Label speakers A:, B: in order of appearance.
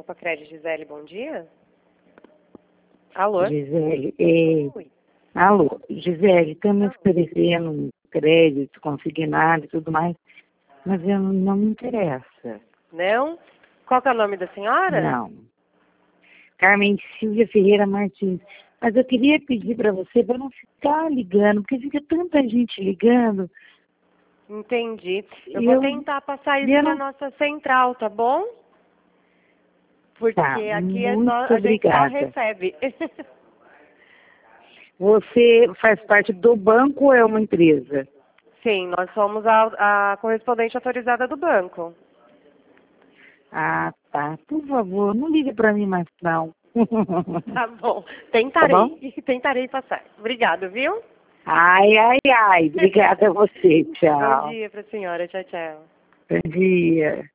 A: Copa Crédito, Gisele, bom dia. Alô?
B: Gisele,
A: Oi.
B: alô, Gisele, estamos oferecendo um crédito consignado e tudo mais, mas eu não me interessa.
A: Não? Qual que é o nome da senhora?
B: Não. Carmen Silvia Ferreira Martins. Mas eu queria pedir para você para não ficar ligando, porque fica tanta gente ligando.
A: Entendi. Eu vou tentar passar isso para nossa central, tá bom? Porque
B: Tá,
A: aqui
B: muito
A: a gente só
B: obrigada.
A: recebe.
B: Você faz parte do banco ou é uma empresa?
A: Sim, nós somos a correspondente autorizada do banco.
B: Ah, tá. Por favor, não ligue para mim mais, não.
A: Tá bom.
B: Tá bom?
A: Tentarei passar. Obrigado, viu?
B: Ai, ai, ai. Obrigada a você.
A: Bom
B: Tchau.
A: dia para a senhora. Tchau, tchau.
B: Bom dia.